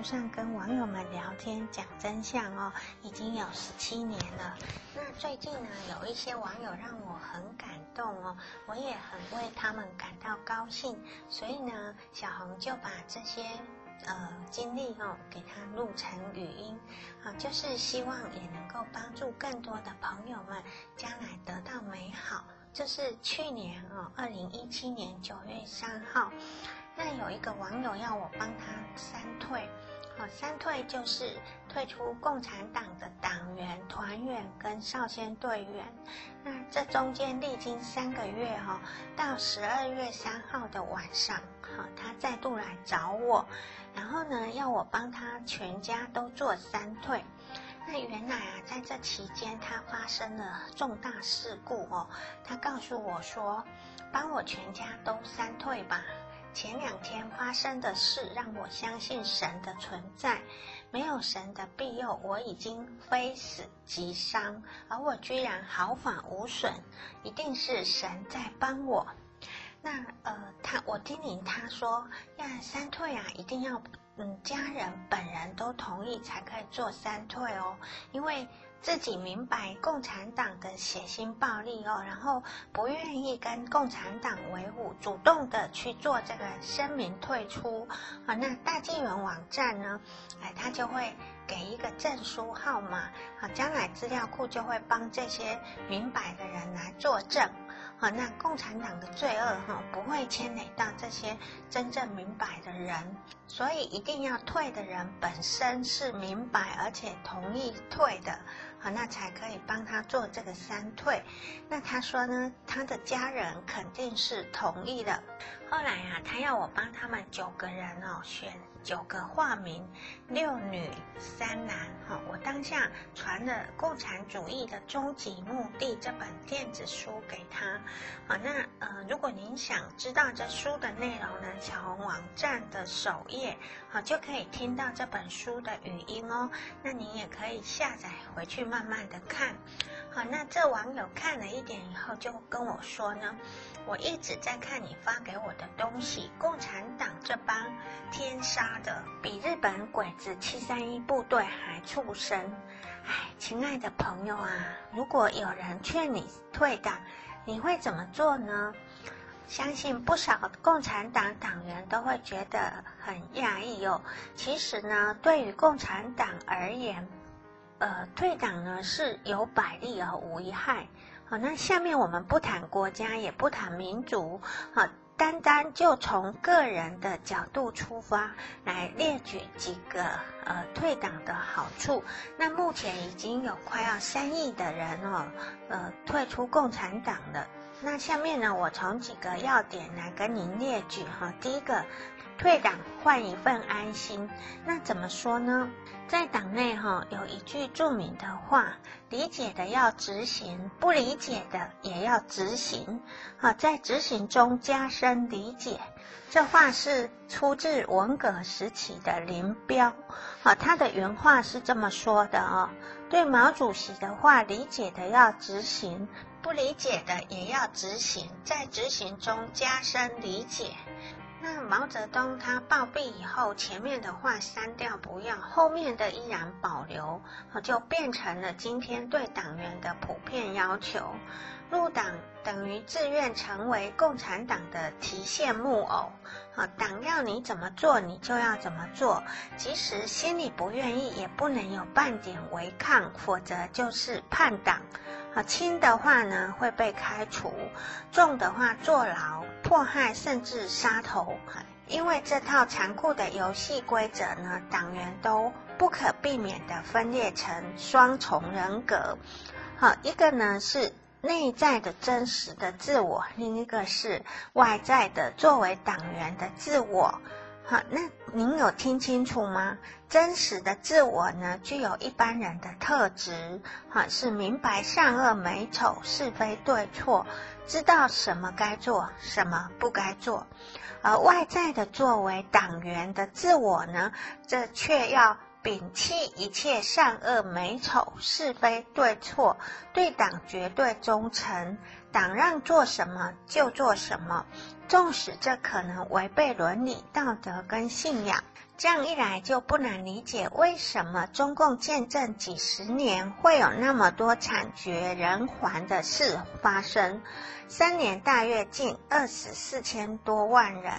上跟网友们聊天讲真相哦，已经有17年了。那最近呢，有一些网友让我很感动哦，我也很为他们感到高兴，所以呢，小红就把这些经历给他录成语音就是希望也能够帮助更多的朋友们将来得到美好。这是去年2017年9月3号，那有一个网友要我帮他3退。3退就是退出共产党的党员、团员跟少先队员。那这中间历经3个月到12月3号的晚上，他再度来找我，然后呢要我帮他全家都做3退。那原来在这期间他发生了重大事故他告诉我说，帮我全家都3退吧。前2天发生的事让我相信神的存在，没有神的庇佑，我已经非死即伤，而我居然毫发无损，一定是神在帮我。那我叮咛他说3退一定要家人本人都同意才可以做3退因为自己明白共产党的血腥暴力然后不愿意跟共产党为伍，主动的去做这个声明退出那大纪元网站呢他就会给一个证书号码将来资料库就会帮这些明白的人来作证那共产党的罪恶不会牵累到这些真正明白的人，所以一定要退的人本身是明白而且同意退的那才可以帮他做这个3退。那他说呢，他的家人肯定是同意的。后来他要我帮他们9个人选9个化名，6女3男我当下传了《共产主义的终极目的》这本电子书给他如果您想知道这书的内容呢，小红网站的首页就可以听到这本书的语音那你也可以下载回去慢慢的看那这网友看了一点以后就跟我说呢，我一直在看你发给我的东西，共产党这帮天杀的比日本鬼子731部队还畜生。亲爱的朋友如果有人劝你退党，你会怎么做呢？相信不少共产党党员都会觉得很讶异其实呢，对于共产党而言退党呢是有百利而无一害那下面我们不谈国家也不谈民族单单就从个人的角度出发来列举几个退党的好处。那目前已经有快要3亿的人退出共产党了。那下面呢，我从几个要点来跟您列举第一个，退党换一份安心。那怎么说呢？在党内有一句著名的话，理解的要执行，不理解的也要执行在执行中加深理解。这话是出自文革时期的林彪他的原话是这么说的对毛主席的话，理解的要执行，不理解的也要执行，在执行中加深理解。那毛泽东他暴毙以后，前面的话删掉不要，后面的依然保留就变成了今天对党员的普遍要求。入党等于自愿成为共产党的提线木偶党要你怎么做你就要怎么做，即使心里不愿意也不能有半点违抗，否则就是叛党轻的话呢会被开除，重的话坐牢、迫害甚至杀头。因为这套残酷的游戏规则呢，党员都不可避免地分裂成双重人格一个呢是内在的真实的自我，另一个是外在的作为党员的自我那您有听清楚吗？真实的自我呢，具有一般人的特质是明白善恶美丑、是非对错，知道什么该做，什么不该做。而外在的作为党员的自我呢，这却要摒弃一切善恶美丑、是非对错，对党绝对忠诚，党让做什么就做什么，纵使这可能违背伦理道德跟信仰。 这样一来就不难理解为什么中共建政几十年会有那么多惨绝人寰的事发生。3年大跃进，2死4000多万人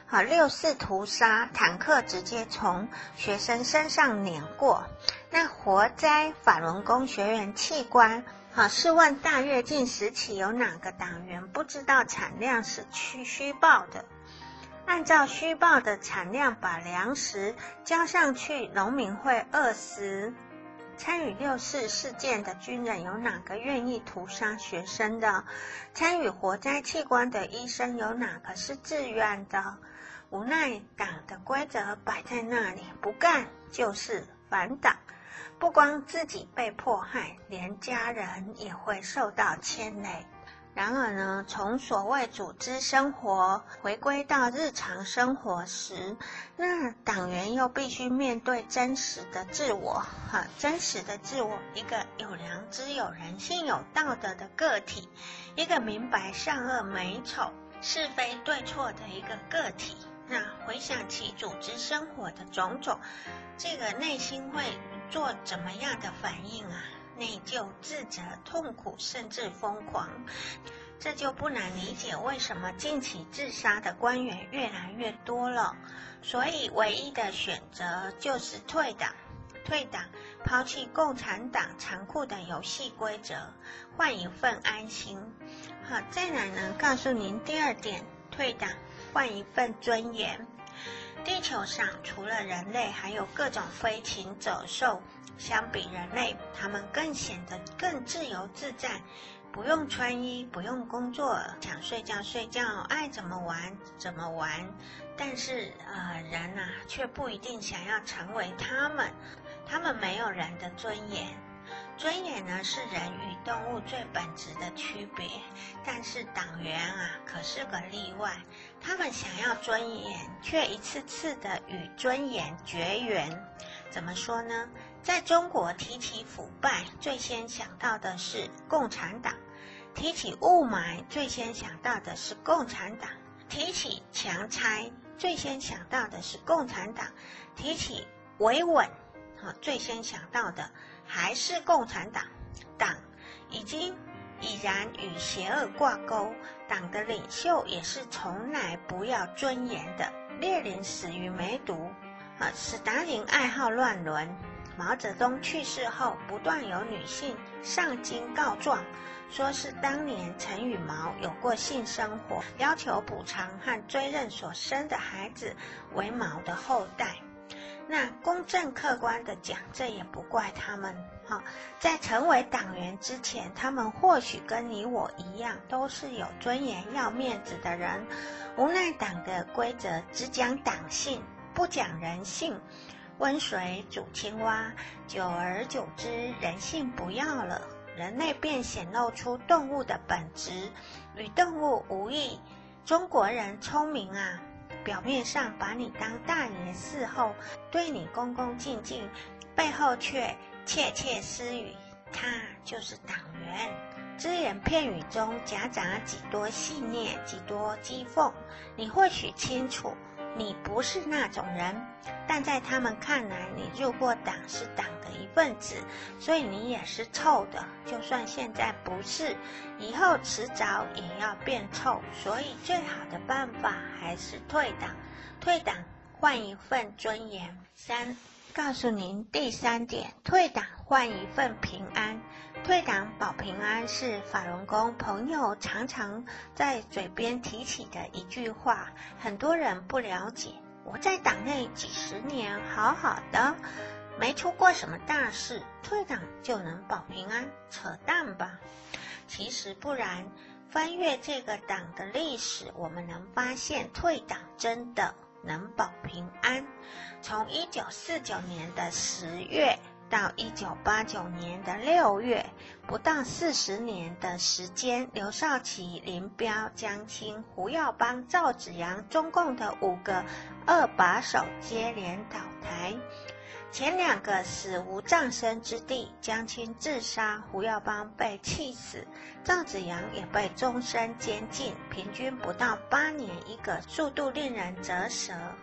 ，6四屠杀，坦克直接从学生身上碾过。那活摘法轮功学员器官，试问大跃进时期有哪个党员不知道产量是虚报的？按照虚报的产量把粮食交上去，农民会饿死。参与6四事件的军人有哪个愿意屠杀学生的？参与活摘器官的医生有哪个是自愿的？无奈党的规则摆在那里，不干就是反党。不光自己被迫害，连家人也会受到牵累。然而呢，从所谓组织生活回归到日常生活时，那党员又必须面对真实的自我，真实的自我，一个有良知、有人性、有道德的个体，一个明白善恶美丑、是非对错的一个个体。那回想起组织生活的种种，这个内心会做怎么样的反应啊？内疚、自责、痛苦，甚至疯狂。这就不难理解为什么近期自杀的官员越来越多了。所以唯一的选择就是退党，抛弃共产党残酷的游戏规则，换一份安心。好，再来呢，告诉您第2点，退党换一份尊严。地球上除了人类，还有各种飞禽走兽。相比人类，他们显得更自由自在，不用穿衣，不用工作，想睡觉睡觉，爱怎么玩怎么玩。但是人却不一定想要成为他们没有人的尊严。尊严呢，是人与动物最本质的区别，但是党员可是个例外，他们想要尊严，却一次次的与尊严绝缘。怎么说呢？在中国提起腐败，最先想到的是共产党；提起雾霾，最先想到的是共产党；提起强拆，最先想到的是共产党；提起维稳，最先想到的还是共产党。党已然与邪恶挂钩，党的领袖也是从来不要尊严的。列宁死于梅毒，斯大林爱好乱伦，毛泽东去世后，不断有女性上京告状，说是当年陈羽毛有过性生活，要求补偿和追认所生的孩子为毛的后代。那公正客观的讲，这也不怪他们。在成为党员之前，他们或许跟你我一样，都是有尊严要面子的人。无奈党的规则只讲党性，不讲人性。温水煮青蛙，久而久之，人性不要了，人类便显露出动物的本质，与动物无异。中国人聪明表面上把你当大爷伺候，对你恭恭敬敬，背后却窃窃私语，他就是党员。只言片语中夹杂几多戏谑，几多讥讽。你或许清楚你不是那种人，但在他们看来，你入过党，是党的一份子，所以你也是臭的。就算现在不是，以后迟早也要变臭。所以最好的办法还是退党，退党换一份尊严。告诉您第3点，退党换一份平安。退党保平安是法轮功朋友常常在嘴边提起的一句话，很多人不了解。我在党内几十年，好好的，没出过什么大事，退党就能保平安？扯淡吧！其实不然，翻阅这个党的历史，我们能发现退党真的能保平安。从1949年的10月到1989年的6月，不到40年的时间，刘少奇、林彪、江青、胡耀邦、赵紫阳，中共的5个二把手接连倒台。前2个死无葬身之地，江青自杀，胡耀邦被气死，赵紫阳也被终身监禁，平均不到8年一个，速度令人啧舌。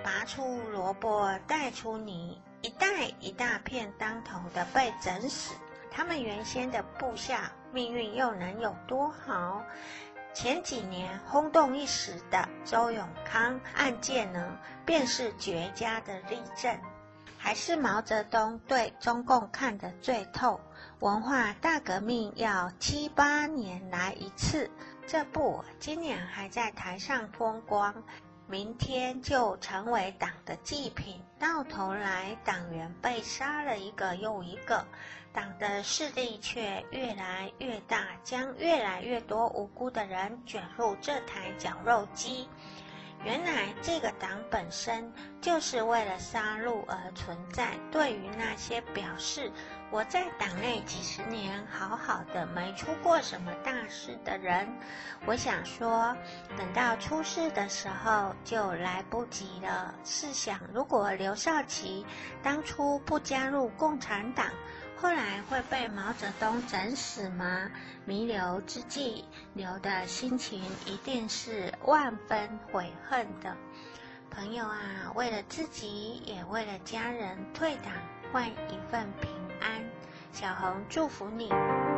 拔出萝卜带出泥，一袋一大片当头的被整死。他们原先的部下命运又能有多好？前几年轰动一时的周永康案件呢，便是绝佳的例证。还是毛泽东对中共看得最透，文化大革命要7、8年来一次，这部今年还在台上风光，明天就成为党的祭品，到头来党员被杀了一个又一个，党的势力却越来越大，将越来越多无辜的人卷入这台绞肉机。原来这个党本身就是为了杀戮而存在。对于那些表示我在党内几十年好好的没出过什么大事的人，我想说，等到出事的时候就来不及了。试想，如果刘少奇当初不加入共产党，后来会被毛泽东整死吗？弥留之际，刘的心情一定是万分悔恨的。朋友啊，为了自己，也为了家人，退党换一份平安。小红祝福你。